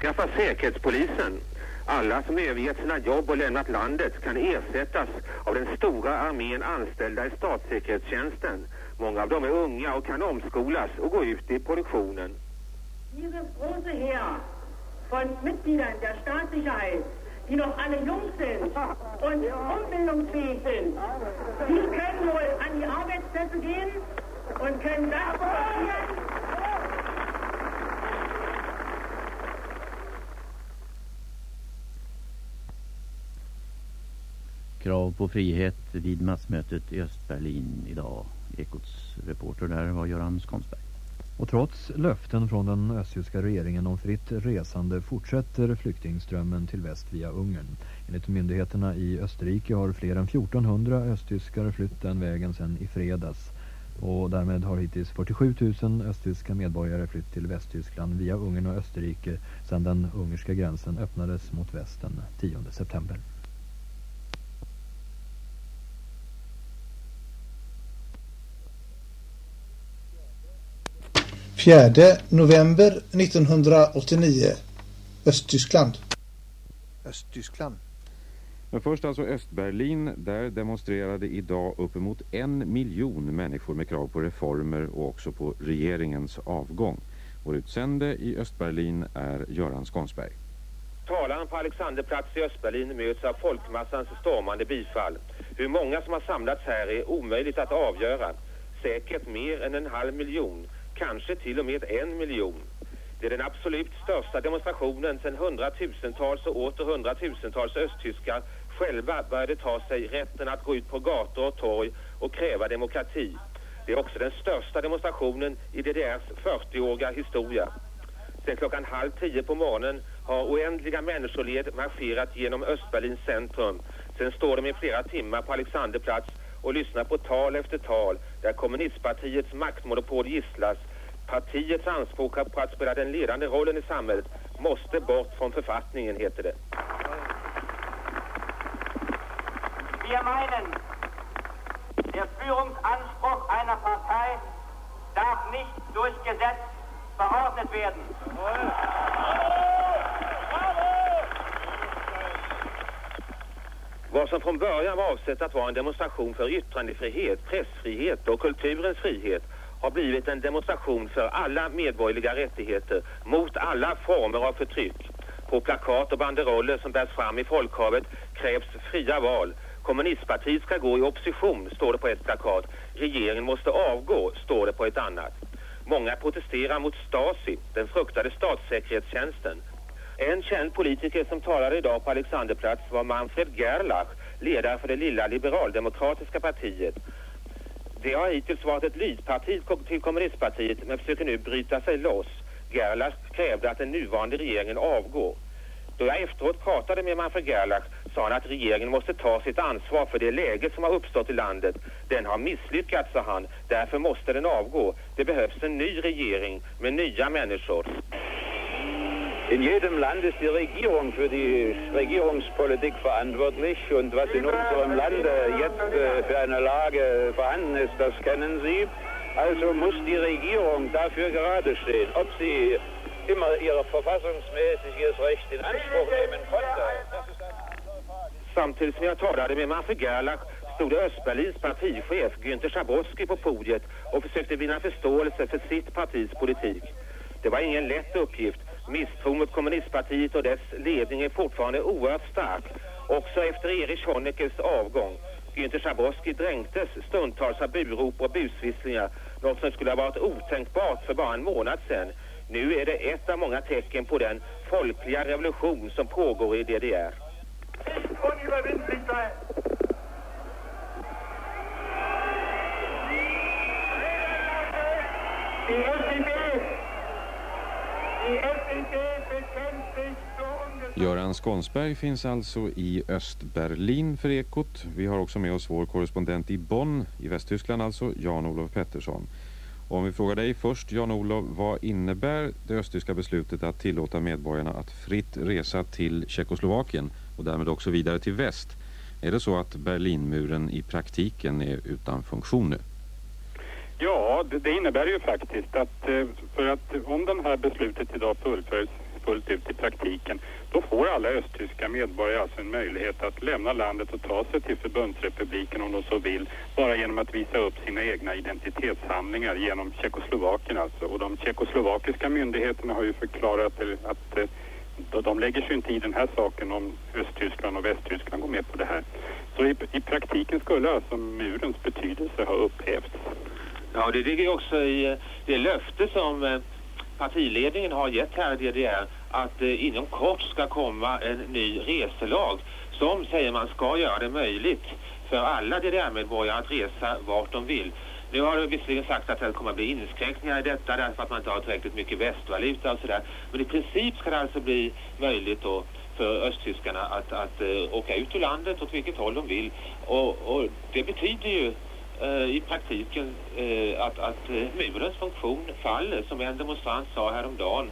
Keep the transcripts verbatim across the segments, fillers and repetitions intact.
Avskaffa säkerhetspolisen. Alla som övergett sina jobb och lämnat landet kan ersättas av den stora armén anställda i statssäkerhetstjänsten. Många av dem är unga och kan omskolas och gå ut i produktionen. Dieses große Heer von Mitgliedern der Staatssicherheit, die noch alle jung sind und umbildungsfähig sind, die können wohl an die Arbeitsplätze gehen und können das passieren. Krav på frihet vid massmötet i Östberlin idag. Ekots reporter där var Göran Skånsberg. Och trots löften från den östtyska regeringen om fritt resande fortsätter flyktingströmmen till väst via Ungern. Enligt myndigheterna i Österrike har fler än fjortonhundra östtyskar flytt den vägen sedan i fredags. Och därmed har hittills fyrtiosju tusen östtyska medborgare flytt till Västtyskland via Ungern och Österrike sedan den ungerska gränsen öppnades mot väst den tionde september. fjärde november nittonhundraåttionio. Östtyskland. Östtyskland. Men först alltså Östberlin, där demonstrerade idag uppemot en miljon människor med krav på reformer och också på regeringens avgång. Vår utsände i Östberlin är Göran Skånsberg. Talaren på Alexanderplatz i Östberlin möts av folkmassans stormande bifall. Hur många som har samlats här är omöjligt att avgöra. Säkert mer än en halv miljon. Kanske till och med en miljon. Det är den absolut största demonstrationen sedan hundratusentals och åter hundratusentals östtyskar själva började ta sig rätten att gå ut på gator och torg och kräva demokrati. Det är också den största demonstrationen i D D R:s fyrtioåriga historia. Sen klockan halv tio på morgonen har oändliga människoled marscherat genom Östberlins centrum. Sen står de i flera timmar på Alexanderplatz och lyssnar på tal efter tal där kommunistpartiets maktmonopol gisslas. Partiets anspråk på att spela den ledande rollen i samhället måste bort från författningen, heter det. Wir meinen, der Führungsanspruch einer Partei darf nicht durch Gesetz verordnet werden. Vad som från början var avsett att vara en demonstration för yttrandefrihet, pressfrihet och kulturens frihet har blivit en demonstration för alla medborgerliga rättigheter mot alla former av förtryck. På plakat och banderoller som bärs fram i folkhavet krävs fria val. Kommunistpartiet ska gå i opposition, står det på ett plakat. Regeringen måste avgå, står det på ett annat. Många protesterar mot Stasi, den fruktade statssäkerhetstjänsten. En känd politiker som talade idag på Alexanderplatz var Manfred Gerlach, ledare för det lilla liberaldemokratiska partiet. Det har hittills varit ett lydparti till kommunistpartiet men försöker nu bryta sig loss. Gerlach krävde att den nuvarande regeringen avgår. Då jag efteråt pratade med Manfred Gerlach sa han att regeringen måste ta sitt ansvar för det läge som har uppstått i landet. Den har misslyckats, sa han. Därför måste den avgå. Det behövs en ny regering med nya människor. In jedem Land ist die Regierung für die Regierungspolitik verantwortlich und was in unserem Lande jetzt äh, für eine Lage vorhanden ist, das kennen Sie. Also muss die Regierung dafür gerade stehen, ob sie immer ihr verfassungsmäßiges Recht in Anspruch nehmen konnte. Samtidigt som jag talade med Manfred Gerlach stod Östberlins partichef Günther Schabowski på podiet och försökte vinna förståelse för sitt partis politik. Det var ingen lätt uppgift. Misstron mot kommunistpartiet och dess ledning är fortfarande oerhört stark. Också efter Erich Honeckers avgång. Günther Schabowski dränktes stundtals av burop och busvisslingar. Något som skulle ha varit otänkbart för bara en månad sedan. Nu är det ett av många tecken på den folkliga revolution som pågår i D D R. Göran Skånsberg finns alltså i Östberlin för Ekot. Vi har också med oss vår korrespondent i Bonn, i Västtyskland alltså, Jan-Olof Pettersson. Och om vi frågar dig först, Jan-Olof, vad innebär det östtyska beslutet att tillåta medborgarna att fritt resa till Tjeckoslovakien och därmed också vidare till väst? Är det så att Berlinmuren i praktiken är utan funktion nu? Ja, det, det innebär ju faktiskt att för att om det här beslutet idag fullföljs fullt ut i praktiken, då får alla östtyska medborgare alltså en möjlighet att lämna landet och ta sig till förbundsrepubliken om de så vill, bara genom att visa upp sina egna identitetshandlingar genom Tjeckoslovakien alltså. Och de tjeckoslovakiska myndigheterna har ju förklarat att de lägger sig inte i den här saken om Östtyskland och Västtyskland går med på det här. Så i, i praktiken skulle alltså murens betydelse ha upphävts. Ja, det ligger också i det löfte som partiledningen har gett här i D D R att inom kort ska komma en ny reselag som säger man ska göra det möjligt för alla D D R-medborgare att resa vart de vill. Nu har det visserligen sagt att det kommer att bli inskränkningar i detta därför att man inte har tillräckligt mycket västvaluta och sådär. Men i princip ska det alltså bli möjligt då för östtyskarna att, att uh, åka ut ur landet åt vilket håll de vill. Och, och det betyder ju uh, i praktiken uh, att, att uh, murens funktion faller, som en demonstrant sa häromdagen.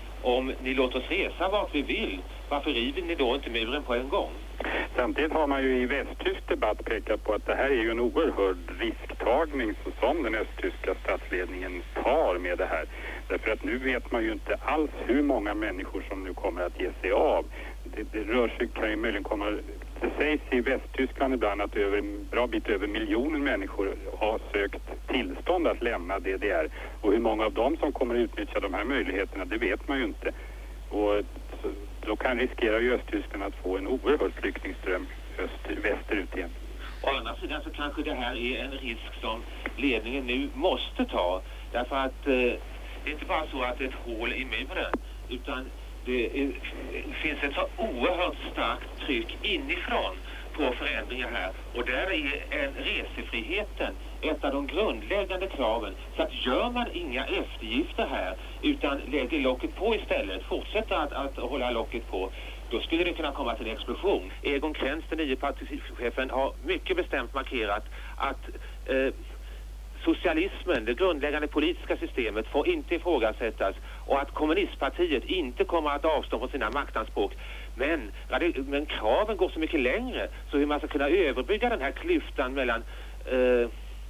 Om ni låter oss resa vart vi vill, varför river ni då inte muren på en gång? Samtidigt har man ju i västtysk debatt pekat på att det här är ju en oerhörd risktagning som den östtyska statsledningen tar med det här. Därför att nu vet man ju inte alls hur många människor som nu kommer att ge sig av. Det, det rör sig, kan ju möjligen komma, det sägs i Västtyskland ibland att över en bra bit över miljonen människor har sökt tillstånd att lämna D D R. Och hur många av dem som kommer att utnyttja de här möjligheterna, det vet man ju inte. Och då kan riskera ju Östtyskland att få en oerhörd flyktingström öster, västerut igen. Å andra sidan så kanske det här är en risk som ledningen nu måste ta. Därför att eh, det är inte bara så att det är ett hål i muren, utan det, är, det finns ett så oerhört starkt tryck inifrån på förändringar här. Och där är en resefriheten ett av de grundläggande kraven. Så att gör man inga eftergifter här utan lägger locket på istället, fortsätter att, att hålla locket på, då skulle det kunna komma till en explosion. Egon Krenz, den nya partichefen, har mycket bestämt markerat att eh, socialismen, det grundläggande politiska systemet, får inte ifrågasättas och att kommunistpartiet inte kommer att avstå från sina maktanspråk. Men, men kraven går så mycket längre, så hur man ska kunna överbrygga den här klyftan mellan eh,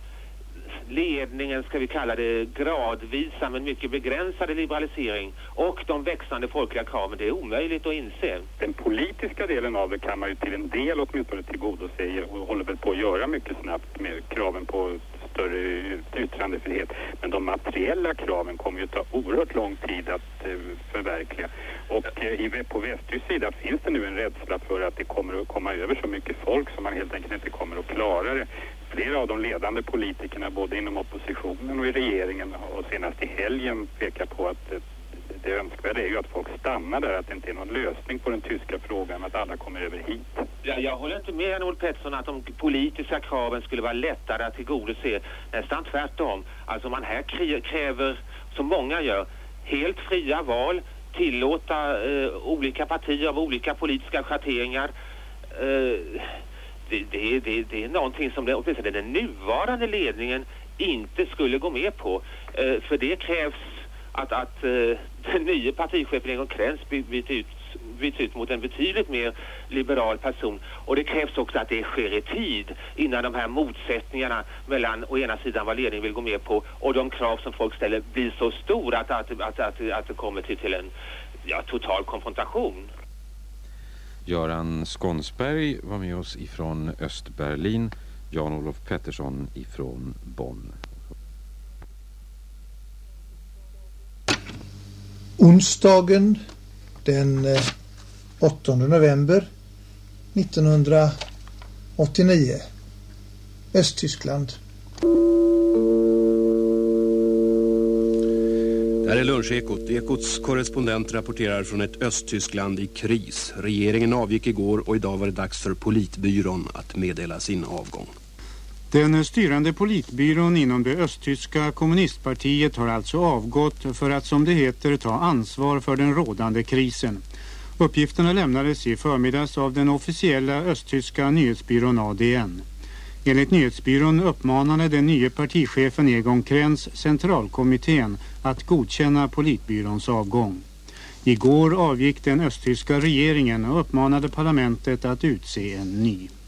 ledningen, ska vi kalla det gradvisa men mycket begränsade liberalisering, och de växande folkliga kraven, det är omöjligt att inse. Den politiska delen av det kan man ju till en del åtminstone tillgodose och håller väl på att göra mycket snabbt med kraven på större yttrandefrihet. Men de materiella kraven kommer ju ta oerhört lång tid att eh, förverkliga. Och eh, i, på västtysk sida finns det nu en rädsla för att det kommer att komma över så mycket folk som man helt enkelt inte kommer att klara det. Flera av de ledande politikerna både inom oppositionen och i regeringen och senast i helgen pekar på att det, det önskvärda är ju att folk stannar där, att det inte är någon lösning på den tyska frågan, att alla kommer över hit. Ja, jag håller inte med Jan-Olof Pettersson att de politiska kraven skulle vara lättare att tillgodose. Nästan tvärtom. Alltså man här kräver, som många gör, helt fria val, tillåta eh, olika partier av olika politiska schatteringar. Eh, Det, det, det, det är någonting som det, åtminstone den nuvarande ledningen inte skulle gå med på. Eh, för det krävs att, att eh, den nya partichefen Egon Krenz byts ut, byts ut mot en betydligt mer liberal person. Och det krävs också att det sker i tid innan de här motsättningarna mellan å ena sidan vad ledningen vill gå med på och de krav som folk ställer blir så stora att, att, att, att, att det kommer till, till en ja, total konfrontation. Göran Skånsberg var med oss ifrån Östberlin, Jan-Olof Pettersson ifrån Bonn. Onsdagen den åttonde november nittonhundraåttionio. Östtyskland. Det här är Lunchekot. Ekots korrespondent rapporterar från ett Östtyskland i kris. Regeringen avgick igår och idag var det dags för politbyrån att meddela sin avgång. Den styrande politbyrån inom det östtyska kommunistpartiet har alltså avgått för att, som det heter, ta ansvar för den rådande krisen. Uppgifterna lämnades i förmiddags av den officiella östtyska nyhetsbyrån A D N. Enligt nyhetsbyrån uppmanade den nya partichefen Egon Krenz centralkommittén att godkänna politbyråns avgång. Igår avgick den östtyska regeringen och uppmanade parlamentet att utse en ny.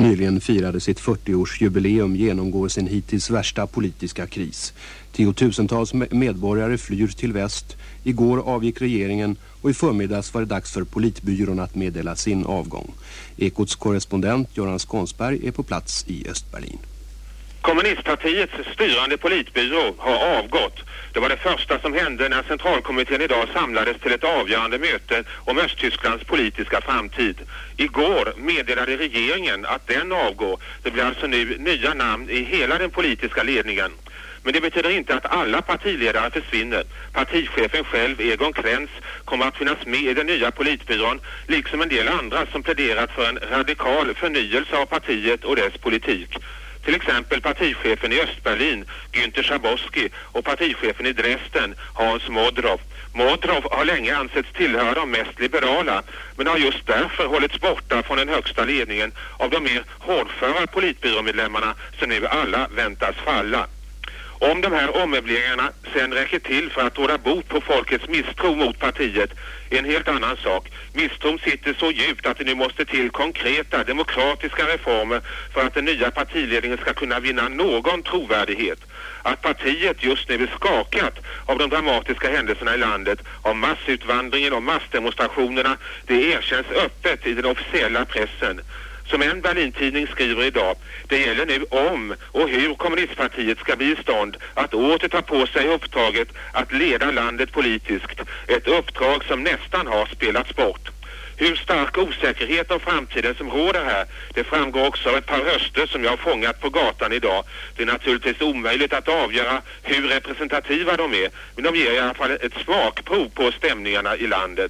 nyligen firade sitt fyrtioårsjubileum genomgår sin hittills värsta politiska kris. Tiotusentals medborgare flyr till väst. Igår avgick regeringen och i förmiddags var det dags för politbyrån att meddela sin avgång. Ekots korrespondent Göran Skånsberg är på plats i Östberlin. Kommunistpartiets styrande politbyrå har avgått. Det var det första som hände när centralkommittén idag samlades till ett avgörande möte om Östtysklands politiska framtid. Igår meddelade regeringen att den avgår. Det blir alltså nu nya namn i hela den politiska ledningen. Men det betyder inte att alla partiledare försvinner. Partichefen själv, Egon Krenz, kommer att finnas med i den nya politbyrån, liksom en del andra som pläderat för en radikal förnyelse av partiet och dess politik. Till exempel partichefen i Östberlin, Günther Schabowski, och partichefen i Dresden, Hans Modrow. Modrow har länge ansetts tillhöra de mest liberala, men har just därför hållits borta från den högsta ledningen av de mer hårdföra politbyråmedlemmarna som nu alla väntas falla. Om de här ommöbleringarna sen räcker till för att råda bot på folkets misstro mot partiet är en helt annan sak. Misstron sitter så djupt att det nu måste till konkreta demokratiska reformer för att den nya partiledningen ska kunna vinna någon trovärdighet. Att partiet just nu är skakat av de dramatiska händelserna i landet, av massutvandringen och massdemonstrationerna, det erkänns öppet i den officiella pressen. Som en Berlin-tidning skriver idag, det gäller nu om och hur kommunistpartiet ska bli i stånd att åter ta på sig uppdraget att leda landet politiskt. Ett uppdrag som nästan har spelats bort. Hur stark osäkerhet om framtiden som råder här, det framgår också av ett par röster som jag har fångat på gatan idag. Det är naturligtvis omöjligt att avgöra hur representativa de är, men de ger i alla fall ett smakprov på stämningarna i landet.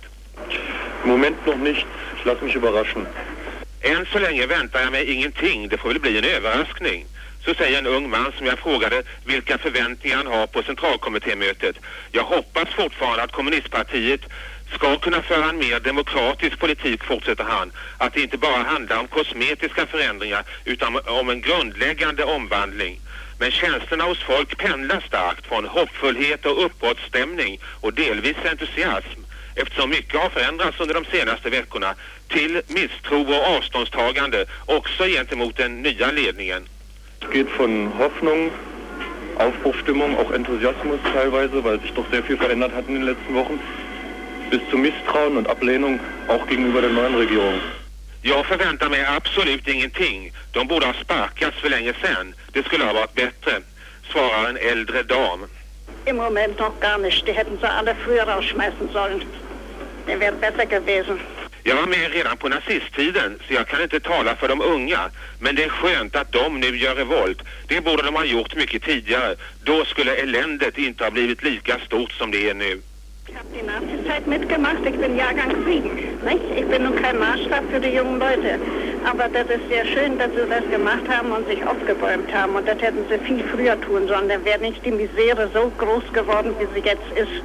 Moment noch nicht, ich lass mich überraschen. Än så länge väntar jag mig ingenting, det får väl bli en överraskning. Så säger en ung man som jag frågade vilka förväntningar han har på centralkommittémötet. Jag hoppas fortfarande att kommunistpartiet ska kunna föra en mer demokratisk politik, fortsätter han. Att det inte bara handlar om kosmetiska förändringar utan om en grundläggande omvandling. Men känslorna hos folk pendlar starkt från hoppfullhet och uppbrottsstämning och delvis entusiasm. Eftersom mycket har förändrats under de senaste veckorna till misstro och avståndstagande också gentemot den nya ledningen. Det geht von Hoffnung, Aufbruchstimmung, auch Enthusiasmus teilweise, weil sich doch sehr viel verändert hat in den letzten Wochen, bis zu Misstrauen und Ablehnung auch gegenüber der neuen Regierung. Jag förväntar mig absolut ingenting. De borde ha sparkats för länge sedan. Det skulle ha varit bättre, svarar en äldre dam. Im Moment noch gar nicht. Die hätten sie alle früher rausschmeißen sollen. Det wäre besser gewesen. Jag var med redan på nazisttiden, så jag kan inte tala för de unga. Men det är skönt att de nu gör revolt. Det borde de ha gjort mycket tidigare. Då skulle eländet inte ha blivit lika stort som det är nu. Ich habe die Nazizeit mitgemacht. Ich bin Jahrgang sieben. Nicht? Ich bin nun kein Maßstab für die jungen Leute. Aber das ist sehr schön, dass sie das gemacht haben und sich aufgebäumt haben. Und das hätten sie viel früher tun sollen. Dann wäre nicht die Misere so groß geworden, wie sie jetzt ist.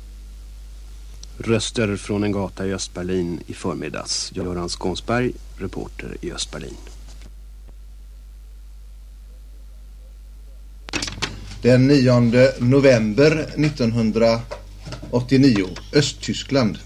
Röster från en gata i Östberlin i förmiddags. Göran Skånsberg, reporter i Östberlin. Den nionde november nittonhundraåttionio, Östtyskland.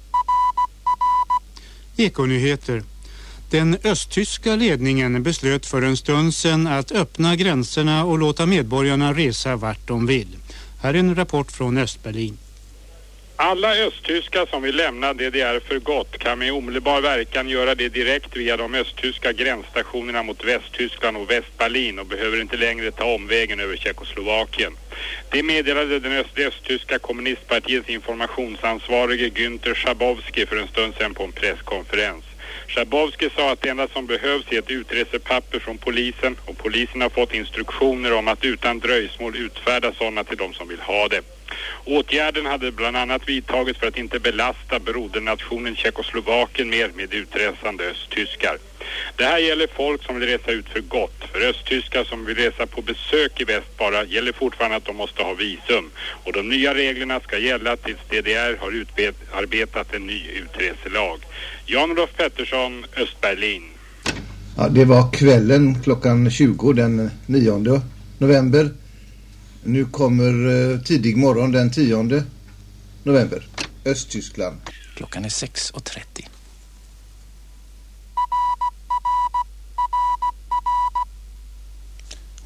Ekonyheter. Den östtyska ledningen beslöt för en stund sedan att öppna gränserna och låta medborgarna resa vart de vill. Här är en rapport från Östberlin. Alla östtyskar som vill lämna D D R för gott kan med omedelbar verkan göra det direkt via de östtyska gränsstationerna mot Västtyskland och Västberlin och behöver inte längre ta omvägen över Tjeckoslovakien. Det meddelade den öst- östtyska kommunistpartiets informationsansvarige Günther Schabowski för en stund sedan på en presskonferens. Schabowski sa att det enda som behövs är ett utresepapper från polisen och polisen har fått instruktioner om att utan dröjsmål utfärda sådana till de som vill ha det. Åtgärden hade bland annat vidtagits för att inte belasta brodernationen Tjeckoslovakien mer med utresande östtyskar. Det här gäller folk som vill resa ut för gott. För östtyskar som vill resa på besök i väst bara gäller fortfarande att de måste ha visum. Och de nya reglerna ska gälla tills D D R har utarbetat en ny utreselag. Jan-Olof Pettersson, Östberlin. Ja, det var kvällen klockan tjugo den nionde november. Nu kommer eh, tidig morgon den tionde november. Östtyskland. Klockan är sex och trettio.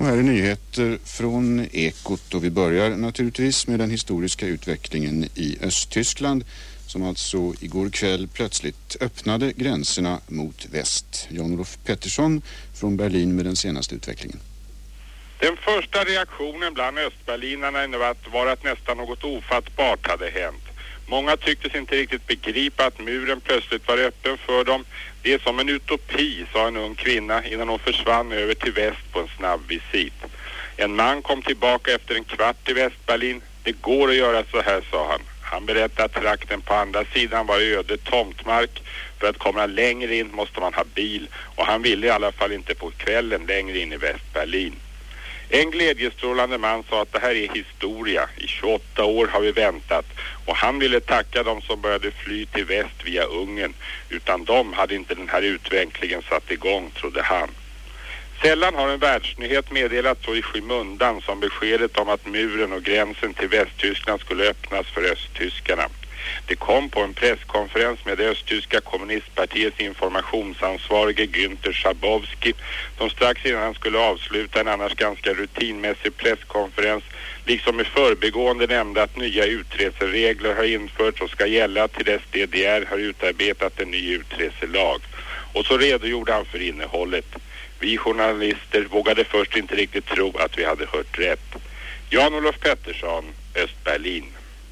Och här är nyheter från Ekot och vi börjar naturligtvis med den historiska utvecklingen i Östtyskland som alltså igår kväll plötsligt öppnade gränserna mot väst. Jan-Olof Pettersson från Berlin med den senaste utvecklingen. Den första reaktionen bland östberlinarna var att nästan något ofattbart hade hänt. Många tycktes inte riktigt begripa att muren plötsligt var öppen för dem. Det är som en utopi, sa en ung kvinna innan hon försvann över till väst på en snabb visit. En man kom tillbaka efter en kvart i Västberlin. Det går att göra så här, sa han. Han berättade att trakten på andra sidan var öde tomtmark. För att komma längre in måste man ha bil. Och han ville i alla fall inte på kvällen längre in i Västberlin. En glädjestrålande man sa att det här är historia. I tjugoåtta år har vi väntat. Och han ville tacka dem som började fly till väst via Ungern. Utan de hade inte den här utvecklingen satt igång, trodde han. Sällan har en världsnyhet meddelat så i skymundan som beskedet om att muren och gränsen till Västtyskland skulle öppnas för östtyskarna. Det kom på en presskonferens med det östtyska kommunistpartiets informationsansvarige Günther Schabowski som strax innan han skulle avsluta en annars ganska rutinmässig presskonferens liksom i förbigående nämnde att nya utreseregler har införts och ska gälla till dess D D R har utarbetat en ny utreselag. Och så redogjorde han för innehållet. Vi journalister vågade först inte riktigt tro att vi hade hört rätt. Jan-Olof Pettersson, Östberlin.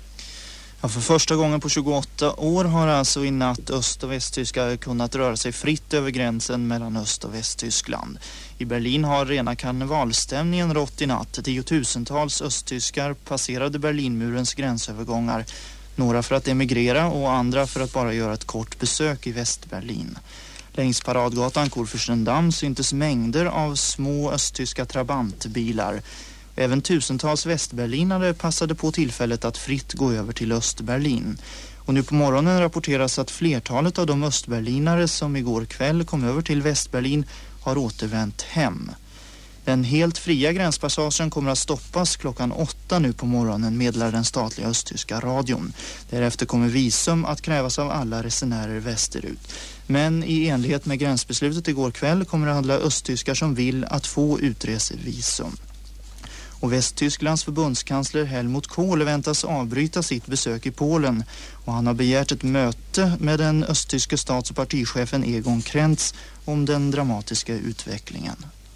Ja, för första gången på tjugoåtta år har alltså i natt öst- och västtyskar kunnat röra sig fritt över gränsen mellan Öst- och Västtyskland. I Berlin har rena karnevalstämningen rått i natt. Tiotusentals östtyskar passerade Berlinmurens gränsövergångar. Några för att emigrera och andra för att bara göra ett kort besök i Västberlin. Längs paradgatan Kurfürstendamm syntes mängder av små östtyska trabantbilar. Även tusentals västberlinare passade på tillfället att fritt gå över till Östberlin. Och nu på morgonen rapporteras att flertalet av de östberlinare som igår kväll kom över till Västberlin har återvänt hem. Den helt fria gränspassagen kommer att stoppas klockan åtta nu på morgonen, meddelar den statliga östtyska radion. Därefter kommer visum att krävas av alla resenärer västerut. Men i enlighet med gränsbeslutet igår kväll kommer det handla östtyskar som vill att få utresevisum. Och Västtysklands förbundskansler Helmut Kohl väntas avbryta sitt besök i Polen och han har begärt ett möte med den östtyske stats- och partichefen Egon Krenz om den dramatiska utvecklingen.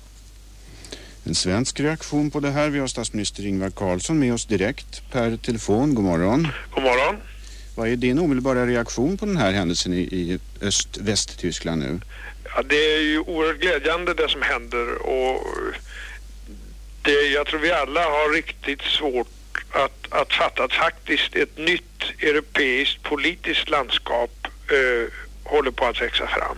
En svensk reaktion på det här. Vi har statsminister Ingvar Carlsson med oss direkt per telefon. God morgon. God morgon. Vad är din omedelbara reaktion på den här händelsen i, i Öst-Västtyskland nu? Ja, det är ju oerhört glädjande det som händer och det, jag tror vi alla har riktigt svårt att, att fatta att faktiskt ett nytt europeiskt politiskt landskap eh, håller på att växa fram.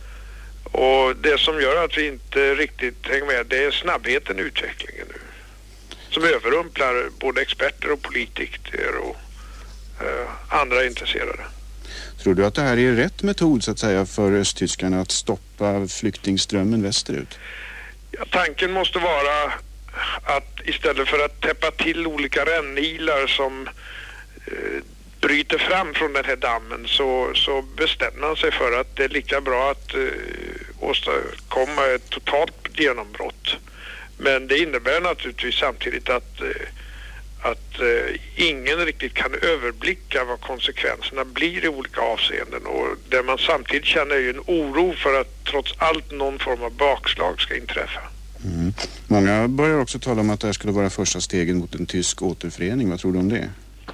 Och det som gör att vi inte riktigt hänger med, det är snabbheten i utvecklingen nu. Som överrumplar både experter och politiker och eh, andra intresserade. Tror du att det här är rätt metod så att säga för östtyskarna att stoppa flyktingströmmen västerut? Ja, tanken måste vara att istället för att täppa till olika rännilar som eh, bryter fram från den här dammen så, så bestämmer man sig för att det är lika bra att eh, åstadkomma ett totalt genombrott. Men det innebär naturligtvis samtidigt att, eh, att eh, ingen riktigt kan överblicka vad konsekvenserna blir i olika avseenden. Och det man samtidigt känner är ju en oro för att trots allt någon form av bakslag ska inträffa. Mm. Många börjar också tala om att det här skulle vara första stegen mot en tysk återförening. Vad tror du om det?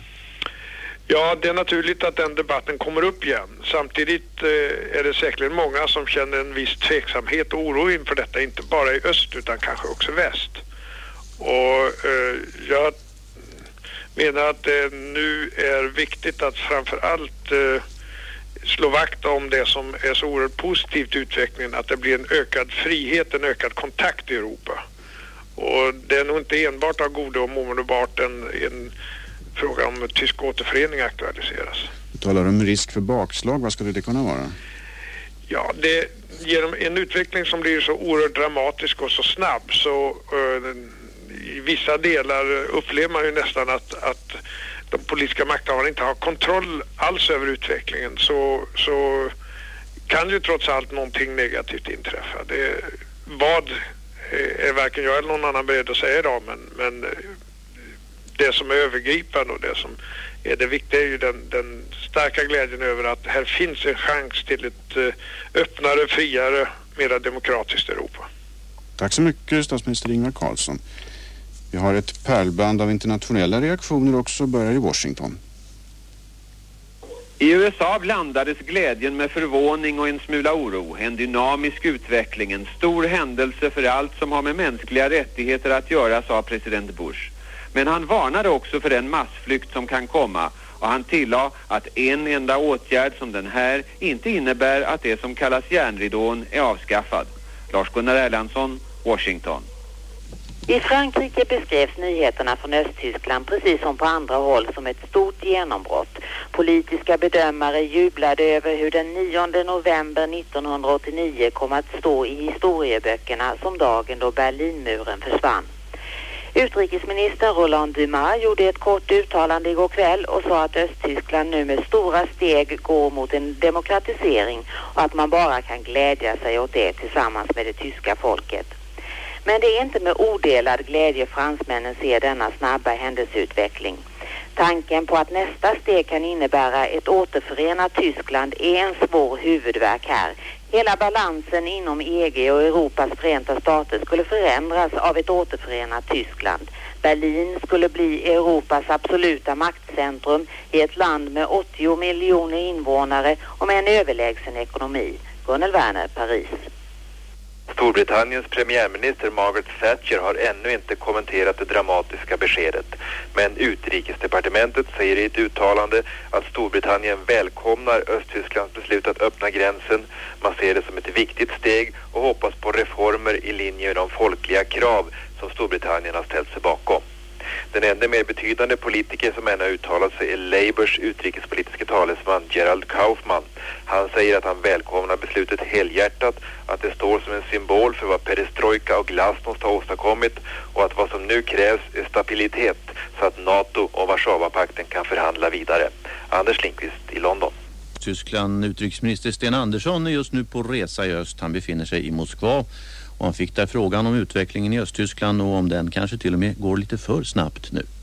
Ja, det är naturligt att den debatten kommer upp igen. Samtidigt eh, är det säkert många som känner en viss tveksamhet och oro inför detta, inte bara i öst utan kanske också väst. Och eh, jag menar att det nu är viktigt att framförallt eh, slå vakt om det som är så oerhört positivt i utvecklingen, att det blir en ökad frihet, en ökad kontakt i Europa. Och det är nog inte enbart av goda och omedelbart en, en fråga om tysk återförening aktualiseras. Du talar om risk för bakslag, vad skulle det kunna vara? Ja, det, genom en utveckling som blir så oerhört dramatisk och så snabb så uh, i vissa delar upplever man ju nästan att, att de politiska makthavarna inte har kontroll alls över utvecklingen, så, så kan ju trots allt någonting negativt inträffa. Det, vad är varken jag eller någon annan beredd att säga idag, men, men det som är övergripande och det som är det viktiga är ju den, den starka glädjen över att här finns en chans till ett öppnare, friare, mer demokratiskt Europa. Tack så mycket, statsminister Ingvar Carlsson. Vi har ett pärlband av internationella reaktioner också, börjar i Washington. I U S A blandades glädjen med förvåning och en smula oro. En dynamisk utveckling, en stor händelse för allt som har med mänskliga rättigheter att göra, sa president Bush. Men han varnade också för den massflykt som kan komma, och han tillade att en enda åtgärd som den här inte innebär att det som kallas järnridån är avskaffad. Lars-Gunnar Erlandsson, Washington. I Frankrike beskrevs nyheterna från Östtyskland precis som på andra håll som ett stort genombrott. Politiska bedömare jublade över hur den nionde november nittonhundraåttionio kom att stå i historieböckerna som dagen då Berlinmuren försvann. Utrikesminister Roland Dumas gjorde ett kort uttalande igår kväll och sa att Östtyskland nu med stora steg går mot en demokratisering och att man bara kan glädja sig åt det tillsammans med det tyska folket. Men det är inte med odelad glädje fransmännen ser denna snabba händelseutveckling. Tanken på att nästa steg kan innebära ett återförenat Tyskland är en svår huvudvärk här. Hela balansen inom E G och Europas förenta stater skulle förändras av ett återförenat Tyskland. Berlin skulle bli Europas absoluta maktcentrum i ett land med åttio miljoner invånare och med en överlägsen ekonomi. Gunnel Werner, Paris. Storbritanniens premiärminister Margaret Thatcher har ännu inte kommenterat det dramatiska beskedet. Men utrikesdepartementet säger i ett uttalande att Storbritannien välkomnar Östtysklands beslut att öppna gränsen. Man ser det som ett viktigt steg och hoppas på reformer i linje med de folkliga krav som Storbritannien har ställt sig bakom. Den enda mer betydande politiker som ännu har uttalat sig är Labours utrikespolitiska talesman Gerald Kaufman. Han säger att han välkomnar beslutet helhjärtat, att det står som en symbol för vad perestrojka och glasnost har åstadkommit och att vad som nu krävs är stabilitet så att NATO och Warszawapakten kan förhandla vidare. Anders Lindqvist i London. Tyskland utrikesminister Sten Andersson är just nu på resa i öst. Han befinner sig i Moskva. Och han fick där frågan om utvecklingen i Östtyskland och om den kanske till och med går lite för snabbt nu.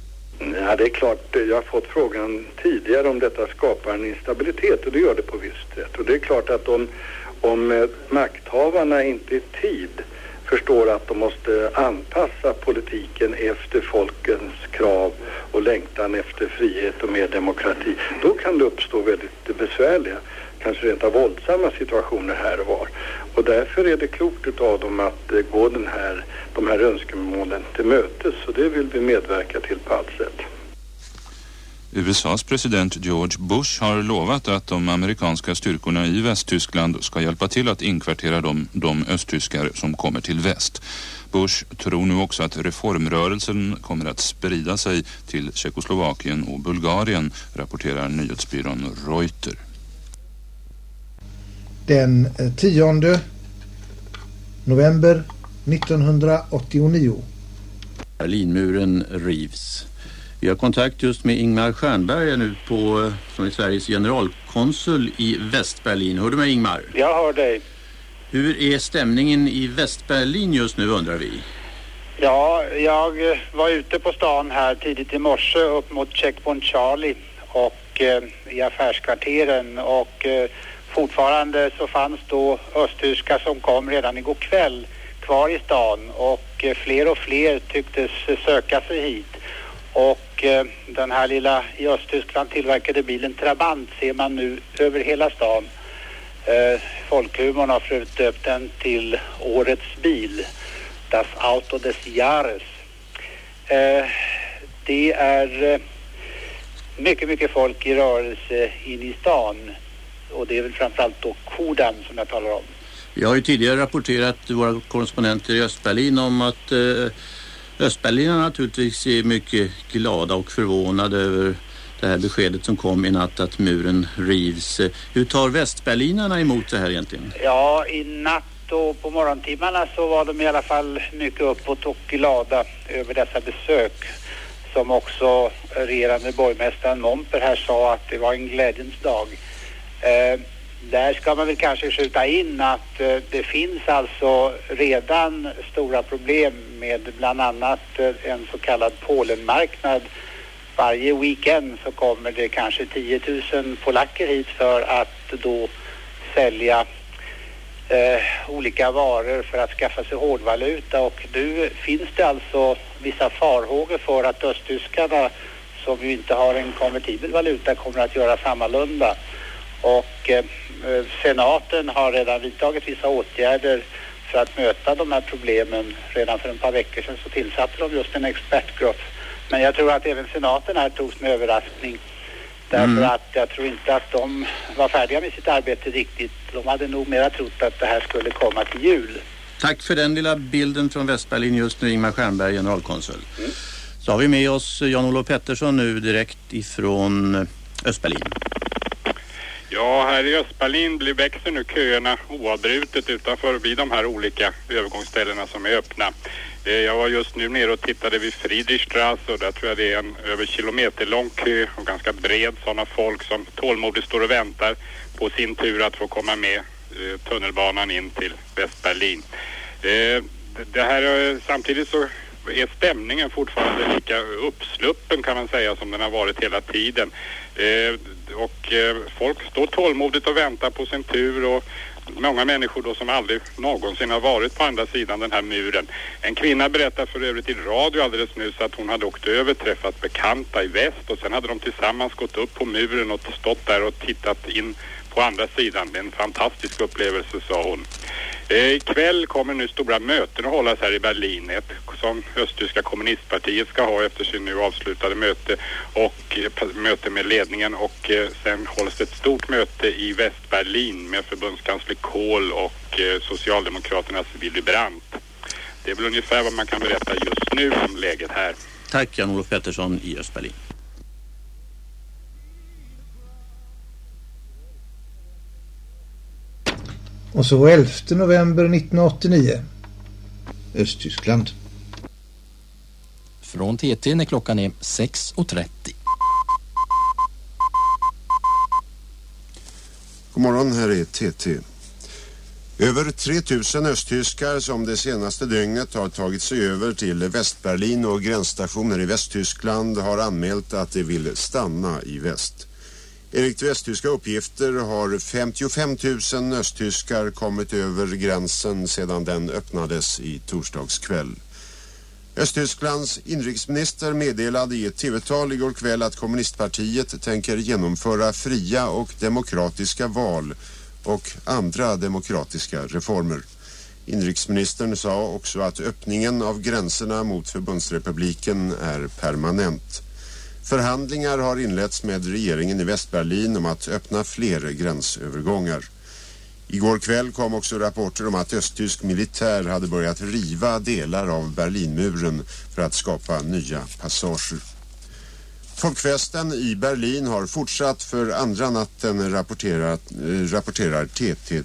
Ja, det är klart. Jag har fått frågan tidigare om detta skapar en instabilitet, och det gör det på visst sätt. Och det är klart att om, om makthavarna inte i tid förstår att de måste anpassa politiken efter folkens krav och längtan efter frihet och mer demokrati, då kan det uppstå väldigt besvärliga, kanske rent av våldsamma situationer här och var. Och därför är det klokt av dem att gå den här, de här önskemålen till mötes, så det vill vi medverka till på allt sätt. U S A:s president George Bush har lovat att de amerikanska styrkorna i Västtyskland ska hjälpa till att inkvartera de, de östtyskar som kommer till väst. Bush tror nu också att reformrörelsen kommer att sprida sig till Tjeckoslovakien och Bulgarien, rapporterar nyhetsbyrån Reuters. Den tionde november nittonhundraåttionio. Berlinmuren rivs. Vi har kontakt just med Ingmar Stjernberg nu på, som är Sveriges generalkonsul i Västberlin. Hör du mig, Ingmar? Jag hör dig. Hur är stämningen i Västberlin just nu, undrar vi? Ja, jag var ute på stan här tidigt i morse upp mot Checkpoint Charlie och eh, i affärskvarteren, och eh, fortfarande så fanns då östtyskar som kom redan igår kväll kvar i stan, och eh, fler och fler tycktes söka sig hit. Och eh, den här lilla i Östtyskland tillverkade bilen Trabant ser man nu över hela stan. Eh, folkhumorn har förut döpt den till årets bil, Das Auto des Jahres. Eh, det är eh, mycket, mycket folk i rörelse in i stan, och det är väl framförallt då Kodan som jag talar om. Vi har ju tidigare rapporterat våra korrespondenter i Östberlin om att eh, Östberlinerna naturligtvis är mycket glada och förvånade över det här beskedet som kom i natt att muren rivs. Hur tar västberlinarna emot det här egentligen? Ja, i natt och på morgontimmarna så var de i alla fall mycket uppåt och glada över dessa besök, som också regerande borgmästaren Momper här sa att det var en glädjens dag. Eh, där ska man väl kanske skjuta in att eh, det finns alltså redan stora problem med bland annat eh, en så kallad Polenmarknad. Varje weekend så kommer det kanske tio tusen polacker hit för att då sälja eh, olika varor för att skaffa sig hårdvaluta, och nu finns det alltså vissa farhågor för att östtyskarna, som ju inte har en konvertibel valuta, kommer att göra sammalunda. Och eh, senaten har redan vidtagit vissa åtgärder för att möta de här problemen. Redan för en par veckor sedan så tillsatte de just en expertgrupp. Men jag tror att även senaten här togs med överraskning. Därför mm. att jag tror inte att de var färdiga med sitt arbete riktigt. De hade nog mera trott att det här skulle komma till jul. Tack för den lilla bilden från Västberlin just nu, Ingmar Stjernberg, generalkonsul. Mm. Så har vi med oss Jan-Olof Pettersson nu direkt ifrån Östberlin. Ja, här i Östberlin blir växer nu köerna oavbrutet utanför vid de här olika övergångsställena som är öppna. Jag var just nu nere och tittade vid Friedrichstraße, och där tror jag det är en över kilometer lång kö och ganska bred sådana folk som tålmodigt står och väntar på sin tur att få komma med eh, tunnelbanan in till Västberlin. Eh, det här, samtidigt så är stämningen fortfarande lika uppsluppen kan man säga som den har varit hela tiden. Eh, och eh, folk står tålmodigt och väntar på sin tur, och många människor då som aldrig någonsin har varit på andra sidan den här muren. En kvinna berättar för övrigt i radio alldeles nyss att hon hade åkt över, träffat bekanta i väst, och sen hade de tillsammans gått upp på muren och stått där och tittat in på andra sidan. Det är en fantastisk upplevelse, sa hon. Eh, ikväll kommer nu stora möten att hållas här i Berlin. Ett som östtyska kommunistpartiet ska ha efter sin nu avslutade möte och eh, möte med ledningen, och eh, sen hålls ett stort möte i Västberlin med förbundskansler Kohl och eh, Socialdemokraternas Willy Brandt. Det är väl ungefär vad man kan berätta just nu om läget här. Tack Jan-Olof Pettersson i Östberlin. Och så elfte november nittonhundraåttionio. Östtyskland. Från T T när klockan är sex och trettio. God morgon, här är T T. Över tre tusen östtyskar som det senaste dygnet har tagit sig över till Västberlin och gränsstationer i Västtyskland har anmält att de vill stanna i väst. Enligt västtyska uppgifter har femtiofem tusen östtyskar kommit över gränsen sedan den öppnades i torsdagskväll. Östtysklands inrikesminister meddelade i ett tv-tal igår kväll att kommunistpartiet tänker genomföra fria och demokratiska val och andra demokratiska reformer. Inrikesministern sa också att öppningen av gränserna mot förbundsrepubliken är permanent. Förhandlingar har inletts med regeringen i Västberlin om att öppna fler gränsövergångar. Igår kväll kom också rapporter om att östtysk militär hade börjat riva delar av Berlinmuren för att skapa nya passager. Folkfesten i Berlin har fortsatt för andra natten, rapporterar, rapporterar T T,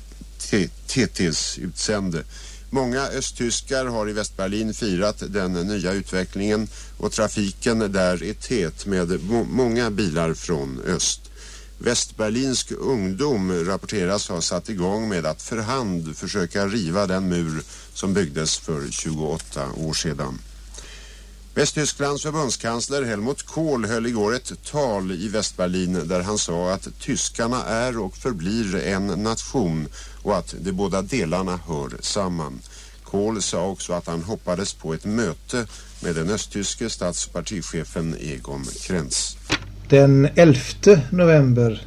T T:s utsände. Många östtyskar har i Västberlin firat den nya utvecklingen, och trafiken där är tät med må- många bilar från öst. Västberlinsk ungdom rapporteras ha satt igång med att för hand försöka riva den mur som byggdes för tjugoåtta år sedan. Västtysklands förbundskansler Helmut Kohl höll igår ett tal i Västberlin där han sa att tyskarna är och förblir en nation och att de båda delarna hör samman. Kohl sa också att han hoppades på ett möte med den östtyske stats- och partichefen Egon Krenz. Den elfte november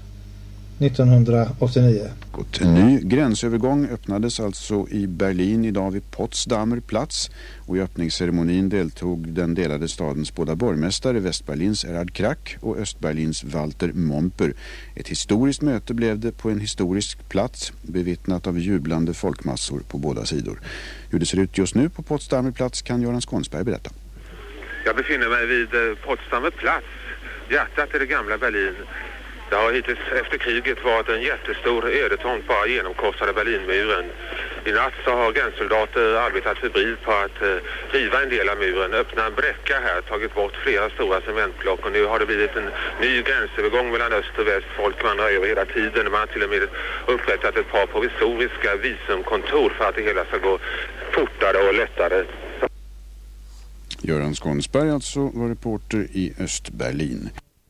nittonhundraåttionio. En ny gränsövergång öppnades alltså i Berlin idag vid Potsdamer plats, och i öppningsceremonin deltog den delade stadens båda borgmästare, Västberlins Erhard Krack och Östberlins Walter Momper. Ett historiskt möte blev det på en historisk plats, bevittnat av jublande folkmassor på båda sidor. Hur det ser ut just nu på Potsdamer plats kan Göran Skånsberg berätta. Jag befinner mig vid Potsdamer plats, hjärtat i det gamla Berlin. Det har hittills efter kriget varit en jättestor ödetomt bara genomkorsade Berlinmuren. I natt så har gränssoldater arbetat febrilt på att eh, riva en del av muren, öppna en bräcka här, tagit bort flera stora cementblock och nu har det blivit en ny gränsövergång mellan öst och väst. Folk vandrar över hela tiden. Man har till och med upprättat ett par provisoriska visumkontor för att det hela ska gå fortare och lättare. Göran Skånsberg alltså var reporter i Östberlin.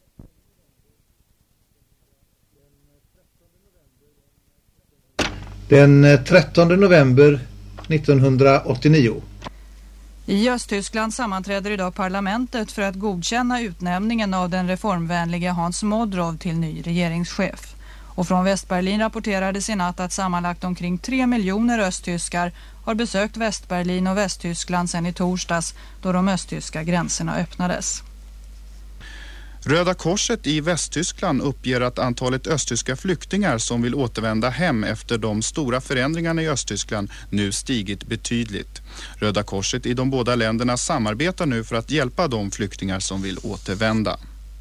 Den trettonde november nittonhundraåttionio. I Östtyskland sammanträder idag parlamentet för att godkänna utnämningen av den reformvänliga Hans Modrov till ny regeringschef. Och från Västberlin rapporterades i natt att sammanlagt omkring tre miljoner östtyskar har besökt Västberlin och Västtyskland sedan i torsdags då de östtyska gränserna öppnades. Röda Korset i Västtyskland uppger att antalet östtyska flyktingar som vill återvända hem efter de stora förändringarna i Östtyskland nu stigit betydligt. Röda Korset i de båda länderna samarbetar nu för att hjälpa de flyktingar som vill återvända.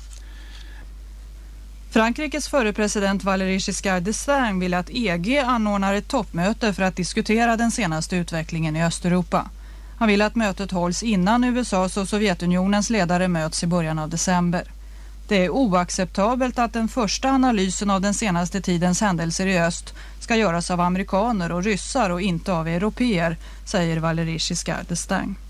Frankrikes förre president Valéry Giscard d'Estaing vill att E G anordnar ett toppmöte för att diskutera den senaste utvecklingen i Östeuropa. Han vill att mötet hålls innan U S A:s och Sovjetunionens ledare möts i början av december. Det är oacceptabelt att den första analysen av den senaste tidens händelser i öst ska göras av amerikaner och ryssar och inte av europeer, säger Valéry Giscard d'Estaing.